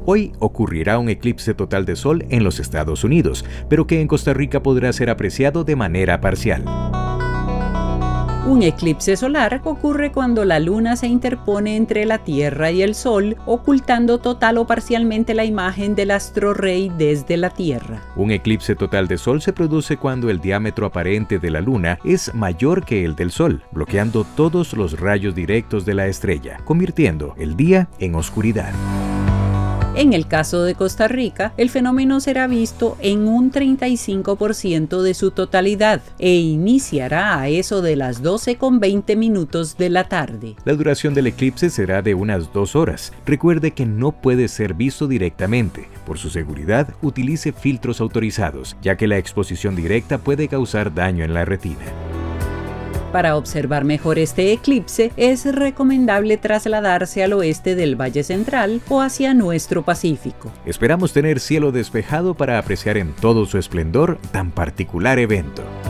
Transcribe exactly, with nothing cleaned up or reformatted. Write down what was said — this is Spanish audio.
Hoy ocurrirá un eclipse total de sol en los Estados Unidos, pero que en Costa Rica podrá ser apreciado de manera parcial. Un eclipse solar ocurre cuando la luna se interpone entre la Tierra y el Sol, ocultando total o parcialmente la imagen del astro rey desde la Tierra. Un eclipse total de sol se produce cuando el diámetro aparente de la luna es mayor que el del Sol, bloqueando todos los rayos directos de la estrella, convirtiendo el día en oscuridad. En el caso de Costa Rica, el fenómeno será visto en un treinta y cinco por ciento de su totalidad e iniciará a eso de las doce con veinte minutos de la tarde. La duración del eclipse será de unas dos horas. Recuerde que no puede ser visto directamente. Por su seguridad, utilice filtros autorizados, ya que la exposición directa puede causar daño en la retina. Para observar mejor este eclipse, es recomendable trasladarse al oeste del Valle Central o hacia nuestro Pacífico. Esperamos tener cielo despejado para apreciar en todo su esplendor tan particular evento.